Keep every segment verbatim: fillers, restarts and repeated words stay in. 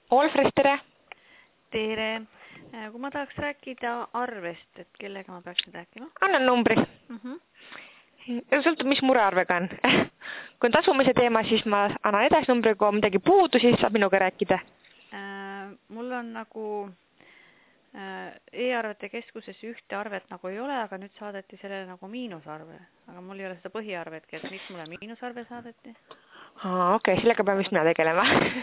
Olfres, tere! Tere! Kui ma tahaks rääkida arvest, et kellega ma peaksin rääkima? Annan numbri. Mm -hmm. Sõltub, mis murearvega on. Kui on tasumise teema, siis ma annan edasi numbri, kui on midagi puudu, siis saab minuga rääkida. Äh, mul on nagu äh, e-arvete keskuses ühte arvet nagu ei ole, aga nüüd saadeti sellele nagu miinusarve. Aga mul ei ole seda põhiarvetki, et miks mulle miinusarve saadeti? Aa, okei, okay, sellega pean vist mina tegelema.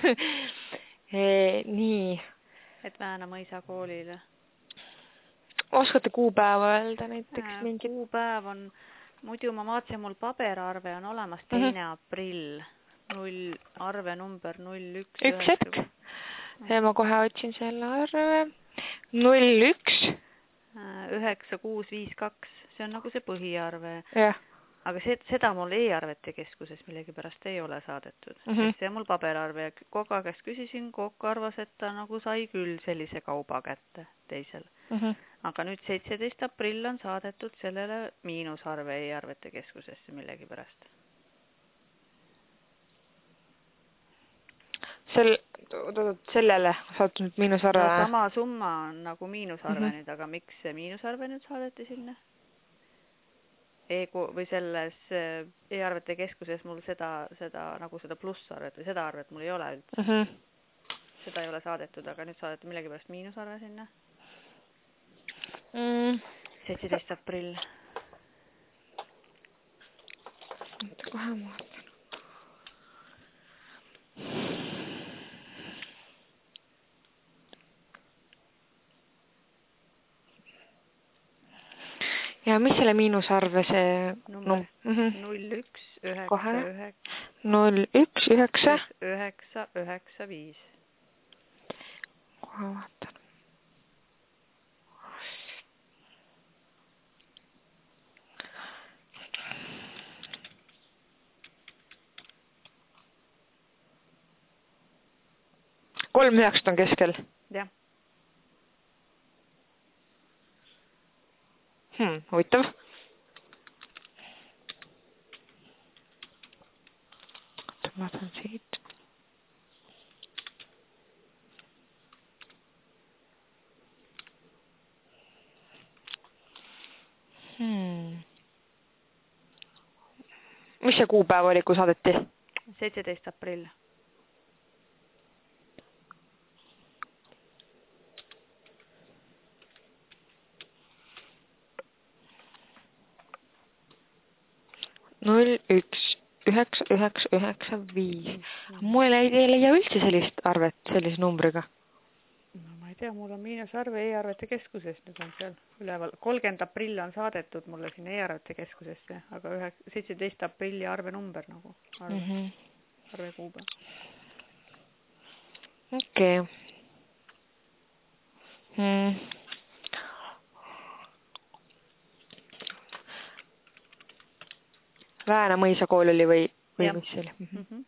e, nii. Et Väänä mõisa koolile. Oskate kuupäeva öelda näiteks äh, mingit? Kuupäev on, muidu ma vaatasin, mul paberarve on olemas teine mm -hmm. aprill. null, arve number null üks. Üks hetk. Ja ma kohe otsin selle arve. null üks. üheksa kuus viis kaks. See on nagu see põhiarve. Jah. Aga see, seda mul e-arvete keskuses millegipärast ei ole saadetud. Mm -hmm. See on mul paberarve. Koka käest küsisin, Kokk arvas, et ta nagu sai küll sellise kauba kätte teisel. Mm -hmm. Aga nüüd seitseteist aprill on saadetud sellele miinusarve e-arvete keskusesse millegipärast. Sel, sellele saatud miinusarve? No sama summa on nagu miinusarve mm -hmm. nüüd, aga miks see miinusarve nüüd saadeti sinna? E või selles e-arvete keskuses mul seda, seda, nagu seda plussarvet või seda arvet mul ei ole üldse. Mm -hmm. Seda ei ole saadetud, aga nüüd saadeti millegipärast miinusarve sinna. Mm. seitseteist aprill. Kohe ma vaatan. Ja mis selle miinusarve see number? null üks üheksa üheksa. null üks üheksa. üheksa üheksa viis. Kohe vaatan. kolm üheksat on keskel? Jah. Hmm, huvitav. Ma vaatan siit. Hmm. Mis see kuupäev oli, kui saadeti? seitseteist aprill. null üks üheksa üheksa üheksa viis. Mul ei leia üldse sellist arvet sellise numbriga. No ma ei tea, mul on miinusarve e-arvete keskuses, nüüd on seal üleval. kolmkümmend aprill on saadetud mulle sinna e-arvete keskusesse, aga seitseteist aprilli arve number nagu. Arve, mm -hmm. arve kuupäev. Okei. Okay. Hmm. Väänä mõisa kool oli või, või mis see oli? Mm -hmm.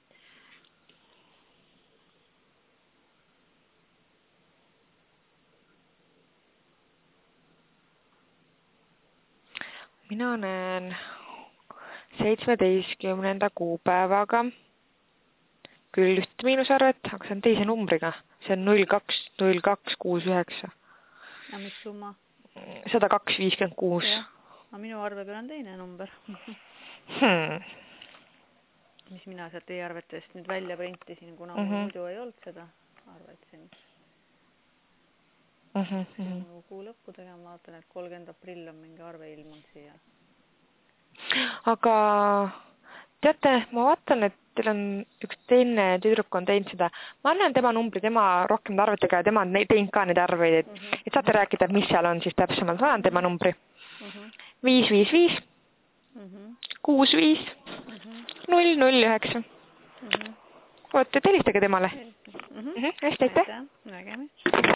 Mina näen seitsmeteistkümnenda kuupäevaga küll ühte miinusarvet, aga see on teise numbriga. See on null kaks null kaks kuus üheksa. Ja mis summa? sada kaks viiskümmend kuus. Aga minu arve peal on teine number. Hmm. Mis mina sealt e-arvetest nüüd välja printisin, kuna mm -hmm. mul muidu ei olnud seda arvet siin. Mm -hmm. Siin kuu lõppu tegema vaatan, et kolmkümmend aprill on mingi arve ilmunud siia. Aga teate, ma vaatan, et teil on üks teine tüdruk on teinud seda. Ma annan tema numbri, tema rohkem arvetega ja tema on teinud ka neid arveid, et, mm -hmm. et saate rääkida, et mis seal on siis täpsemalt. Ma annan tema numbri. Mm -hmm. viis viis viis. kuus viis null null üheksa. Oot, et helistage temale. Mm -hmm. Hästi, aitäh. Nägemist.